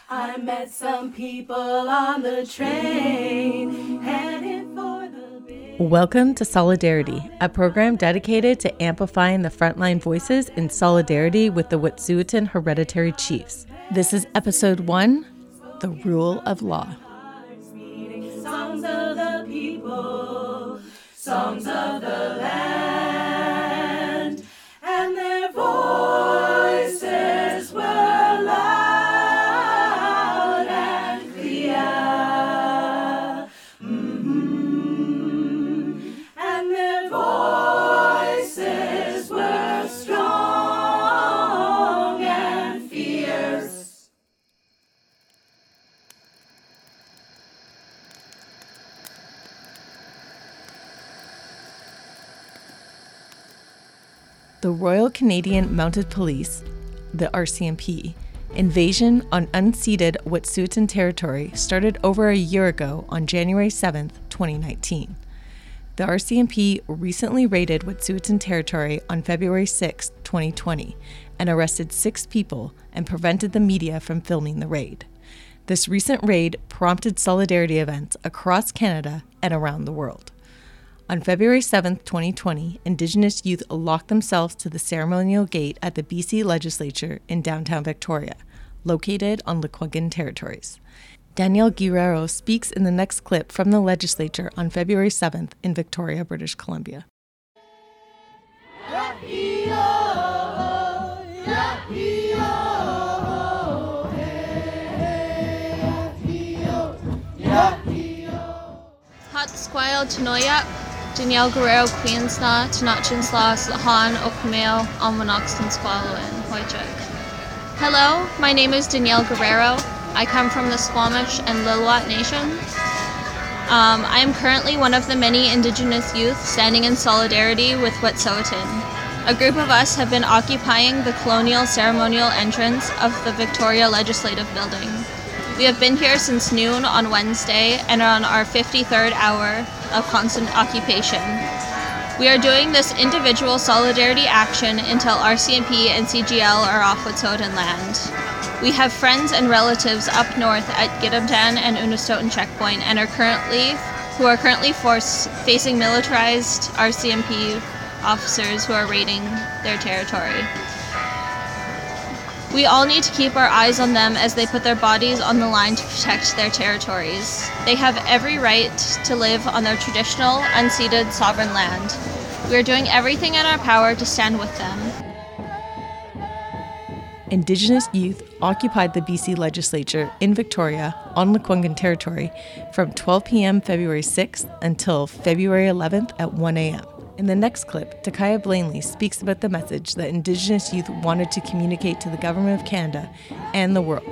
I met some people on the train, heading for the big... Welcome to Solidarity, a program dedicated to amplifying the frontline voices in solidarity with the Wet'suwet'en hereditary chiefs. This is episode 1, The Rule of Law. Songs of the people, songs of the land, and their voices were loud and clear. And their voices were strong and fierce. The Royal Canadian Mounted Police, the RCMP, invasion on unceded Wet'suwet'en territory started over a year ago on January 7th, 2019. The RCMP recently raided Wet'suwet'en territory on February 6, 2020, and arrested 6 people and prevented the media from filming the raid. This recent raid prompted solidarity events across Canada and around the world. On February 7, 2020, Indigenous youth locked themselves to the ceremonial gate at the BC Legislature in downtown Victoria, located on Lekwungen territories. Danielle Guerrero speaks in the next clip from the legislature on February 7th in Victoria, British Columbia. Hot Squile Chinoyak, Danielle Guerrero Queensna, Tanachinsla, Slahan, Okmail, Almanoxton Squalo, and Hoychuk. Hello, my name is Danielle Guerrero. I come from the Squamish and Lil'wat Nation. I am currently one of the many Indigenous youth standing in solidarity with Wet'suwet'en. A group of us have been occupying the colonial ceremonial entrance of the Victoria Legislative Building. We have been here since noon on Wednesday and are on our 53rd hour of constant occupation. We are doing this individual solidarity action until RCMP and CGL are off Wet'suwet'en land. We have friends and relatives up north at Gidimt'en and Unistoten checkpoint and are currently facing militarized RCMP officers who are raiding their territory. We all need to keep our eyes on them as they put their bodies on the line to protect their territories. They have every right to live on their traditional, unceded, sovereign land. We are doing everything in our power to stand with them. Indigenous youth occupied the BC Legislature in Victoria on Lekwungen territory from 12 p.m. February 6th until February 11th at 1 a.m. In the next clip, Takaya Blaney speaks about the message that Indigenous youth wanted to communicate to the Government of Canada and the world.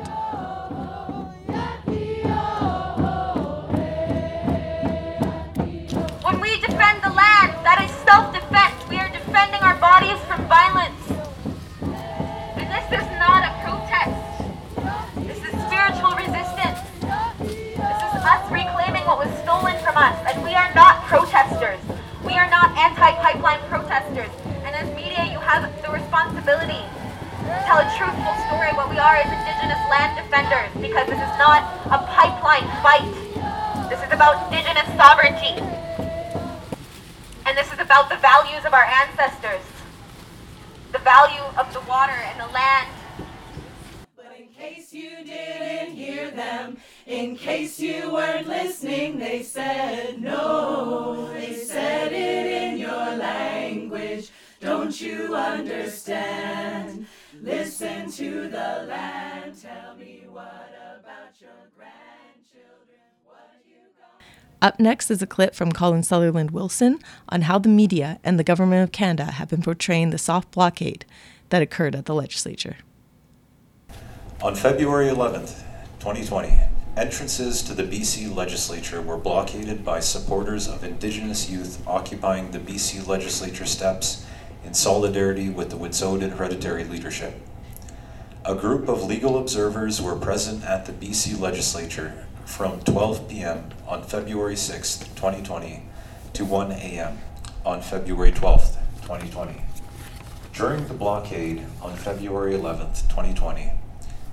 When we defend the land, that is self-defense. We are defending our bodies from violence. And this is not a protest. This is spiritual resistance. This is us reclaiming what was stolen from us. And we are not protesters. We are not anti-pipeline protesters, and as media, you have the responsibility to tell a truthful story. What we are is Indigenous land defenders, because this is not a pipeline fight. This is about Indigenous sovereignty, and this is about the values of our ancestors, the value of the water and the land. But in case you didn't hear them, in case you weren't listening, they said no. They said it in your language. Don't you understand? Listen to the land. Tell me what about your grandchildren? What you got? Up next is a clip from Colin Sutherland Wilson on how the media and the Government of Canada have been portraying the soft blockade that occurred at the legislature. On February 11th, 2020, entrances to the BC Legislature were blockaded by supporters of Indigenous youth occupying the BC Legislature steps in solidarity with the Wet'suwet'en hereditary leadership. A group of legal observers were present at the BC Legislature from 12 p.m. on February 6, 2020 to 1 a.m. on February 12, 2020. During the blockade on February 11, 2020,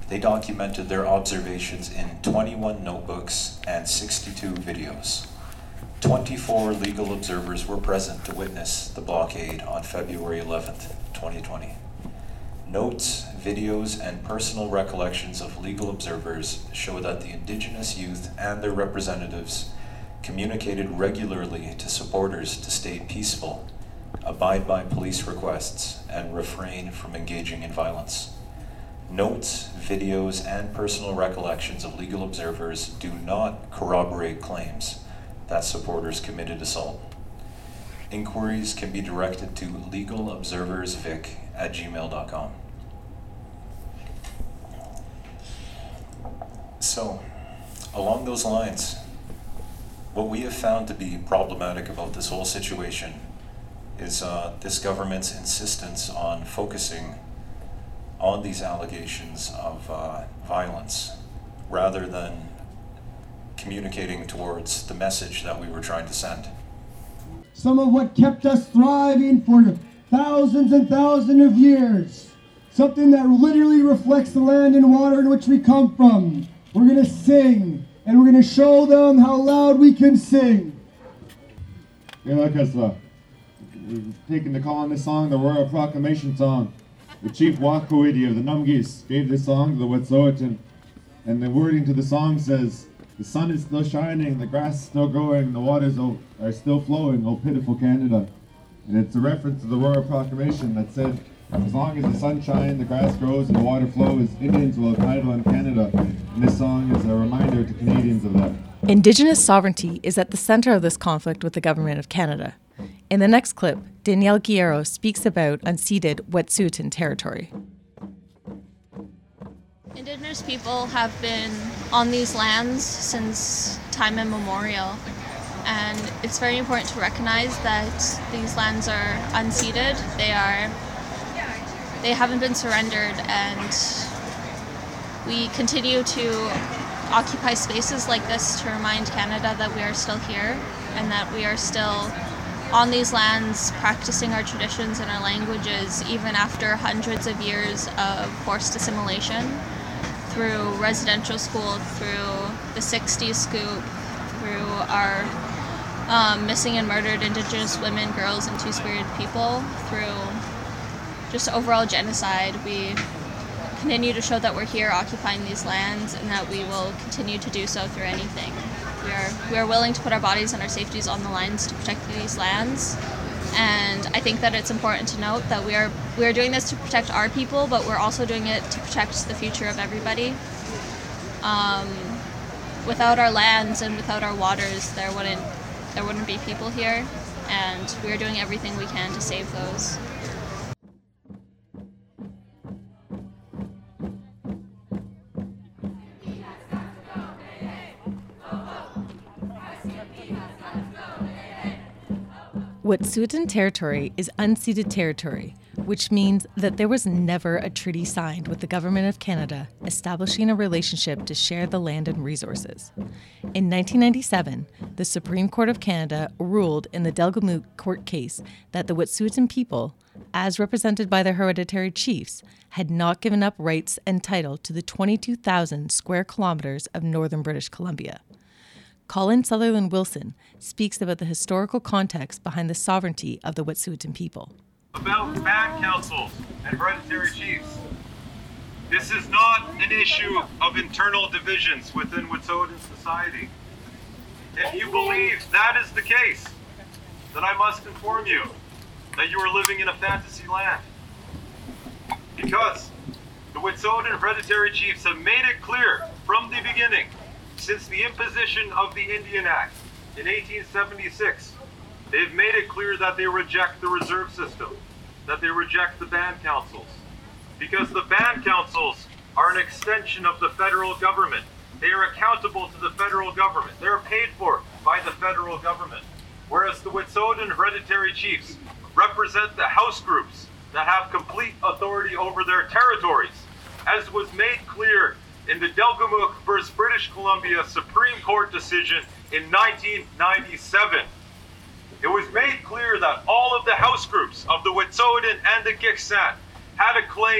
They documented their observations in 21 notebooks and 62 videos. 24 legal observers were present to witness the blockade on February 11th, 2020. Notes, videos, and personal recollections of legal observers show that the Indigenous youth and their representatives communicated regularly to supporters to stay peaceful, abide by police requests, and refrain from engaging in violence. Notes, videos, and personal recollections of legal observers do not corroborate claims that supporters committed assault. Inquiries can be directed to legalobserversvic@gmail.com. So, along those lines, what we have found to be problematic about this whole situation is this government's insistence on focusing on these allegations of violence rather than communicating towards the message that we were trying to send. Some of what kept us thriving for thousands and thousands of years. Something that literally reflects the land and water in which we come from. We're going to sing, and we're going to show them how loud we can sing. We're taking the call on this song, the Royal Proclamation song. The Chief Wakwidi of the Numgis gave this song to the Wet'suwet'en, and the wording to the song says, "The sun is still shining, the grass is still growing, the waters are still flowing, oh pitiful Canada." And it's a reference to the Royal Proclamation that said, as long as the sun shines, the grass grows, and the water flows, Indians will have title in Canada. And this song is a reminder to Canadians of that. Indigenous sovereignty is at the center of this conflict with the Government of Canada. In the next clip, Danielle Guerrero speaks about unceded Wet'suwet'en territory. Indigenous people have been on these lands since time immemorial, and it's very important to recognize that these lands are unceded. They haven't been surrendered, and we continue to occupy spaces like this to remind Canada that we are still here and that we are still on these lands practicing our traditions and our languages even after hundreds of years of forced assimilation through residential school, through the 60s scoop, through our missing and murdered Indigenous women, girls, and Two-Spirit people, through just overall genocide. We continue to show that we're here occupying these lands and that we will continue to do so through anything. We are willing to put our bodies and our safeties on the lines to protect these lands, and I think that it's important to note that we are doing this to protect our people, but we're also doing it to protect the future of everybody. Without our lands and without our waters, there wouldn't be people here, and we are doing everything we can to save those. Wet'suwet'en territory is unceded territory, which means that there was never a treaty signed with the Government of Canada establishing a relationship to share the land and resources. In 1997, the Supreme Court of Canada ruled in the Delgamuukw court case that the Wet'suwet'en people, as represented by their hereditary chiefs, had not given up rights and title to the 22,000 square kilometers of northern British Columbia. Colin Sutherland Wilson speaks about the historical context behind the sovereignty of the Wet'suwet'en people. About band councils and hereditary chiefs. This is not an issue of internal divisions within Wet'suwet'en society. If you believe that is the case, then I must inform you that you are living in a fantasy land. Because the Wet'suwet'en hereditary chiefs have made it clear from the beginning, since the imposition of the Indian Act in 1876, they've made it clear that they reject the reserve system, that they reject the band councils. Because the band councils are an extension of the federal government. They are accountable to the federal government. They are paid for by the federal government. Whereas the Wet'suwet'en hereditary chiefs represent the house groups that have complete authority over their territories, as was made clear in the Delgamuukw versus British Columbia Supreme Court decision in 1997. It was made clear that all of the house groups of the Wet'suwet'en and the Gitxsan had a claim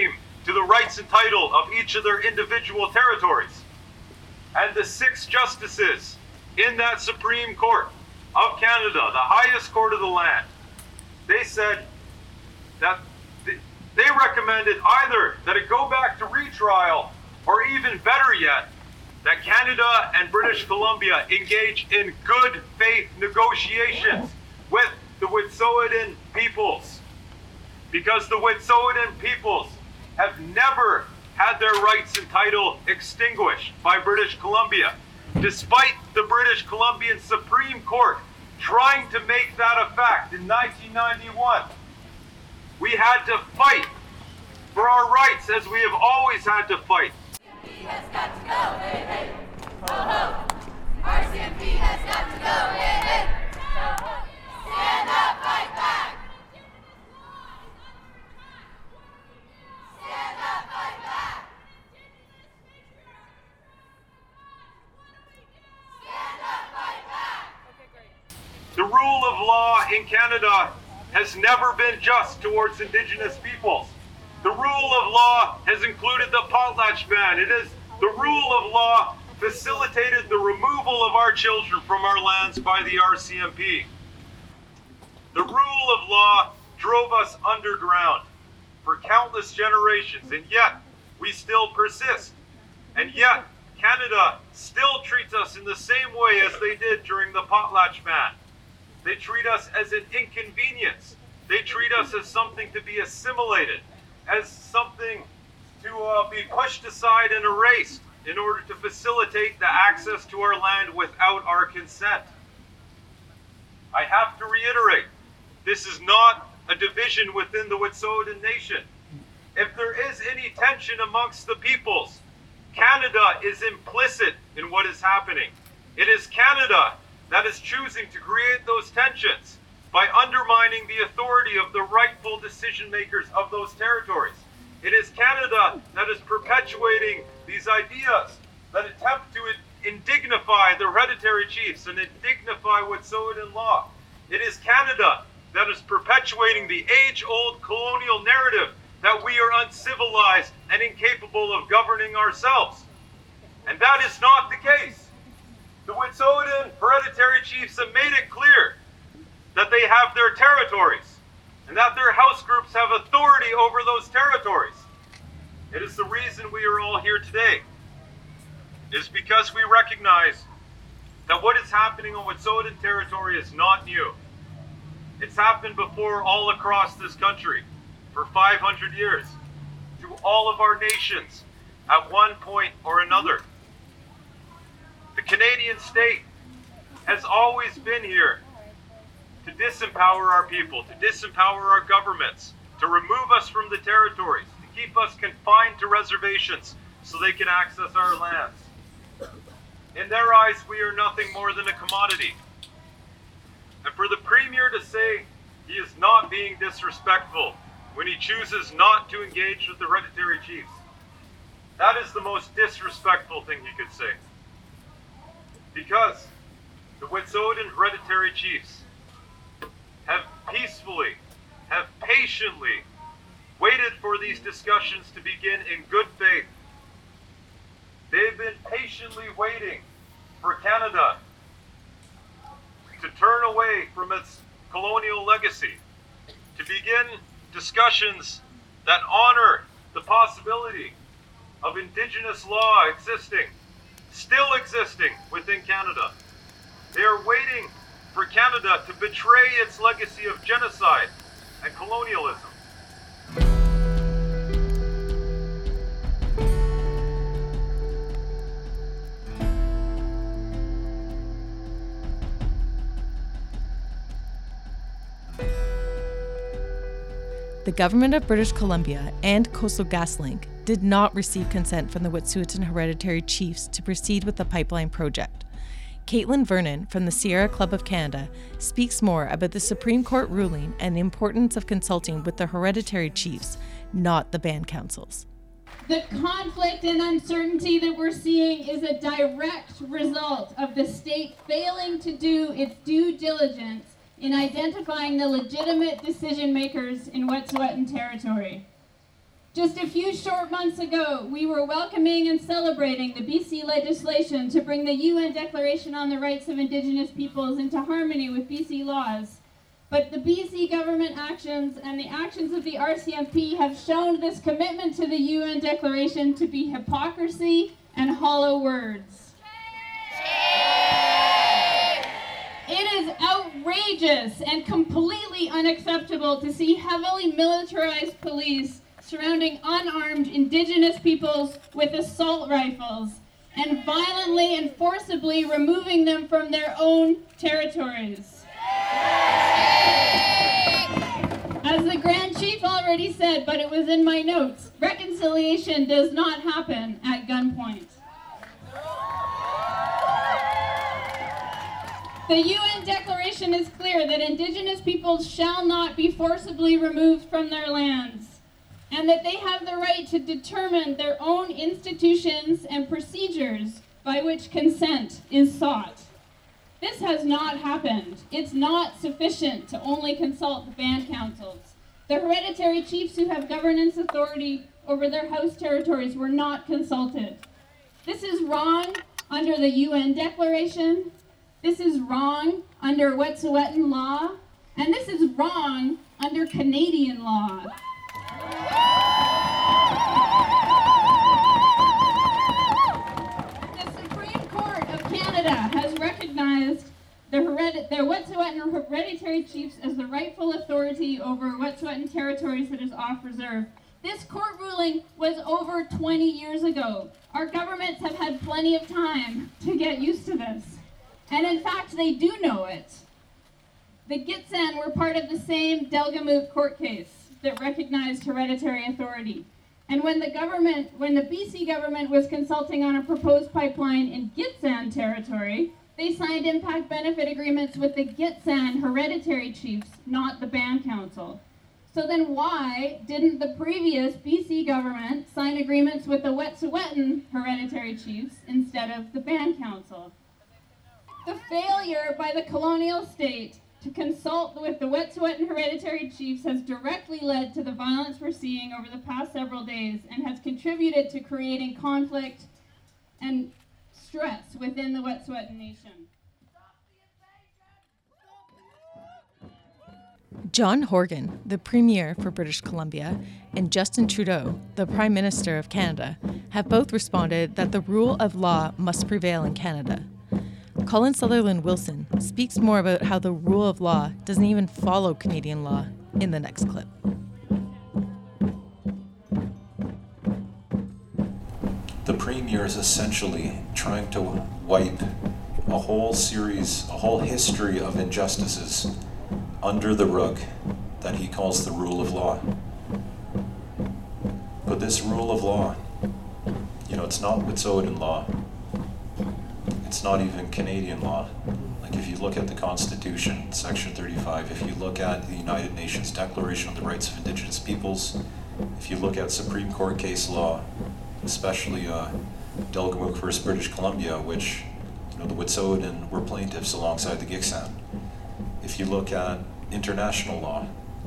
to the rights and title of each of their individual territories. And the 6 justices in that Supreme Court of Canada, the highest court of the land, they said that they recommended either that it go back to retrial, or even better yet, that Canada and British Columbia engage in good faith negotiations with the Wet'suwet'en peoples. Because the Wet'suwet'en peoples have never had their rights and title extinguished by British Columbia, despite the British Columbian Supreme Court trying to make that a fact in 1991. We had to fight for our rights, as we have always had to fight. RCMP has got to go, hey, hey, ho, ho. RCMP has got to go, hey, hey, ho, ho. Stand up, fight back. Stand up, fight back. Stand up, fight back. Okay, great. The rule of law in Canada has never been just towards Indigenous peoples. The rule of law has included the potlatch ban. The rule of law facilitated the removal of our children from our lands by the RCMP. The rule of law drove us underground for countless generations, and yet we still persist. And yet Canada still treats us in the same way as they did during the potlatch ban. They treat us as an inconvenience. They treat us as something to be assimilated, as something to be pushed aside and erased in order to facilitate the access to our land without our consent. I have to reiterate, this is not a division within the Wet'suwet'en Nation. If there is any tension amongst the peoples, Canada is implicit in what is happening. It is Canada that is choosing to create those tensions by undermining the authority of the rightful decision makers of those territories. It is Canada that is perpetuating these ideas that attempt to indignify the hereditary chiefs and indignify Wet'suwet'en law. It is Canada that is perpetuating the age-old colonial narrative that we are uncivilized and incapable of governing ourselves. And that is not the case. The Wet'suwet'en hereditary chiefs have made it clear that they have their territories and that their house groups have authority over those territories. It is the reason we are all here today. It is because we recognize that what is happening on Wet'suwet'en territory is not new. It's happened before all across this country for 500 years to all of our nations at one point or another. The Canadian state has always been here to disempower our people, to disempower our governments, to remove us from the territories, to keep us confined to reservations so they can access our lands. In their eyes, we are nothing more than a commodity. And for the Premier to say he is not being disrespectful when he chooses not to engage with the hereditary chiefs, that is the most disrespectful thing he could say. Because the Wet'suwet'en hereditary chiefs have peacefully, have patiently waited for these discussions to begin in good faith. They've been patiently waiting for Canada to turn away from its colonial legacy, to begin discussions that honor the possibility of Indigenous law still existing within Canada. They are waiting for Canada to betray its legacy of genocide and colonialism. The government of British Columbia and Coastal GasLink did not receive consent from the Wet'suwet'en hereditary chiefs to proceed with the pipeline project. Caitlin Vernon from the Sierra Club of Canada speaks more about the Supreme Court ruling and the importance of consulting with the hereditary chiefs, not the band councils. The conflict and uncertainty that we're seeing is a direct result of the state failing to do its due diligence in identifying the legitimate decision makers in Wet'suwet'en territory. Just a few short months ago, we were welcoming and celebrating the BC legislation to bring the UN Declaration on the Rights of Indigenous Peoples into harmony with BC laws. But the BC government actions and the actions of the RCMP have shown this commitment to the UN Declaration to be hypocrisy and hollow words. It is outrageous and completely unacceptable to see heavily militarized police surrounding unarmed Indigenous peoples with assault rifles and violently and forcibly removing them from their own territories. As the Grand Chief already said, but it was in my notes, reconciliation does not happen at gunpoint. The UN Declaration is clear that Indigenous peoples shall not be forcibly removed from their lands, and that they have the right to determine their own institutions and procedures by which consent is sought. This has not happened. It's not sufficient to only consult the band councils. The hereditary chiefs who have governance authority over their house territories were not consulted. This is wrong under the UN Declaration. This is wrong under Wet'suwet'en law. And this is wrong under Canadian law. The Supreme Court of Canada has recognized the Wet'suwet'en hereditary chiefs as the rightful authority over Wet'suwet'en territories that is off reserve. This court ruling was over 20 years ago. Our governments have had plenty of time to get used to this. And in fact, they do know it. The Gitxsan were part of the same Delgamuukw court case that recognized hereditary authority. And when the BC government was consulting on a proposed pipeline in Gitxsan territory, they signed impact benefit agreements with the Gitxsan hereditary chiefs, not the Band Council. So then why didn't the previous BC government sign agreements with the Wet'suwet'en hereditary chiefs instead of the Band Council? The failure by the colonial state to consult with the Wet'suwet'en hereditary chiefs has directly led to the violence we're seeing over the past several days and has contributed to creating conflict and stress within the Wet'suwet'en Nation. John Horgan, the Premier for British Columbia, and Justin Trudeau, the Prime Minister of Canada, have both responded that the rule of law must prevail in Canada. Colin Sutherland Wilson speaks more about how the rule of law doesn't even follow Canadian law in the next clip. The Premier is essentially trying to wipe a whole history of injustices under the rug that he calls the rule of law. But this rule of law, it's not Wet'suwet'en law. It's not even Canadian law. Like if you look at the Constitution, Section 35, if you look at the United Nations Declaration on the Rights of Indigenous Peoples, if you look at Supreme Court case law, especially Delgamuukw versus British Columbia, which the Wet'suwet'en were plaintiffs alongside the Gitxsan. If you look at international law,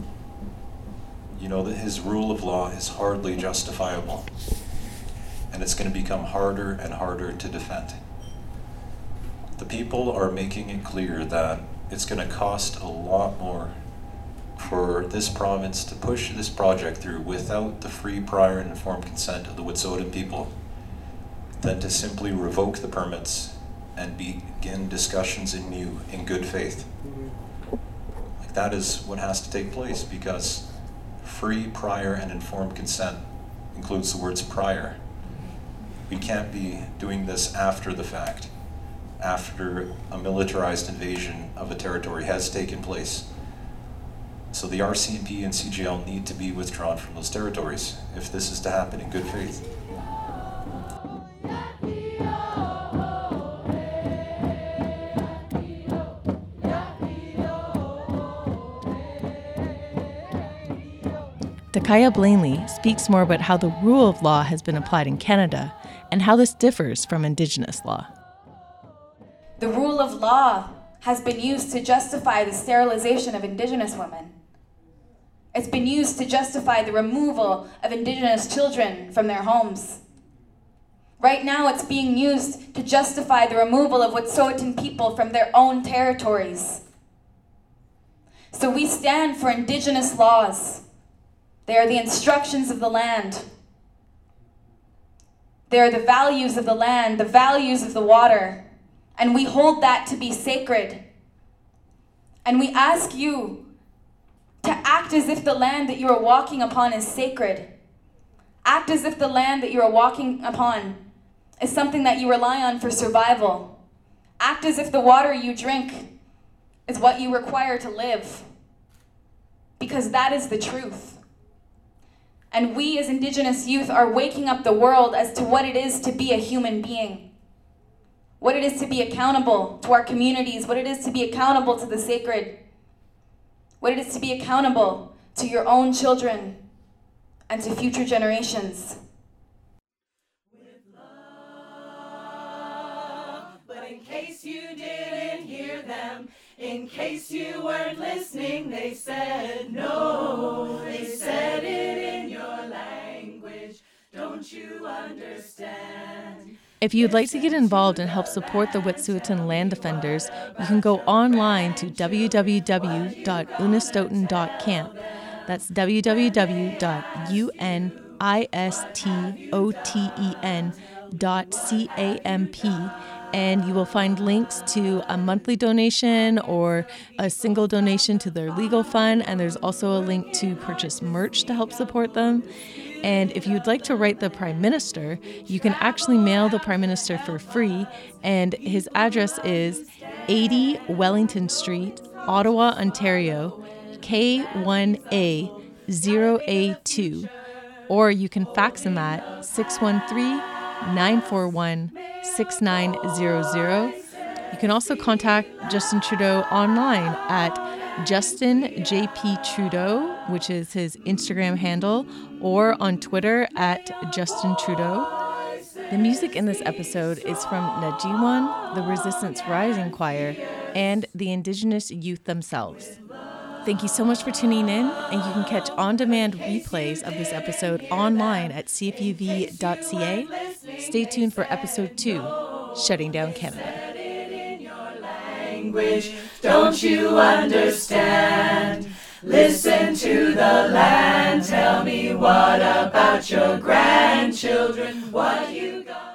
that his rule of law is hardly justifiable, and it's going to become harder and harder to defend. The people are making it clear that it's going to cost a lot more for this province to push this project through without the free, prior, and informed consent of the Wet'suwet'en people than to simply revoke the permits and begin discussions anew in good faith. Like that is what has to take place, because free, prior, and informed consent includes the words prior. We can't be doing this after the fact, after a militarized invasion of a territory has taken place. So the RCMP and CGL need to be withdrawn from those territories if this is to happen in good faith. Takaya Blaney speaks more about how the rule of law has been applied in Canada and how this differs from Indigenous law. The rule of law has been used to justify the sterilization of Indigenous women. It's been used to justify the removal of Indigenous children from their homes. Right now, it's being used to justify the removal of Wet'suwet'en people from their own territories. So we stand for Indigenous laws. They are the instructions of the land. They are the values of the land, the values of the water, and we hold that to be sacred. And we ask you to act as if the land that you are walking upon is sacred. Act as if the land that you are walking upon is something that you rely on for survival. Act as if the water you drink is what you require to live. Because that is the truth. And we as Indigenous youth are waking up the world as to what it is to be a human being. What it is to be accountable to our communities, what it is to be accountable to the sacred, what it is to be accountable to your own children and to future generations. But in case you didn't hear them, in case you weren't listening, they said no. They said it in your language. Don't you understand? If you'd like to get involved and help support the Wet'suwet'en land defenders, you can go online to www.unistoten.camp. That's www.unistoten.camp, and you will find links to a monthly donation or a single donation to their legal fund, and there's also a link to purchase merch to help support them. And if you'd like to write the Prime Minister, you can actually mail the Prime Minister for free, and his address is 80 Wellington Street, Ottawa, Ontario, K1A 0A2, or you can fax him at 613-941-6900. You can also contact Justin Trudeau online at Justin JP Trudeau, which is his Instagram handle, or on Twitter at Justin Trudeau. The music in this episode is from Najiwan, the Resistance Rising Choir, and the Indigenous youth themselves. Thank you so much for tuning in, and you can catch on-demand replays of this episode online at cfuv.ca. Stay tuned for episode 2, Shutting Down Canada. Don't you understand? Listen to the land. Tell me, what about your grandchildren? What you got?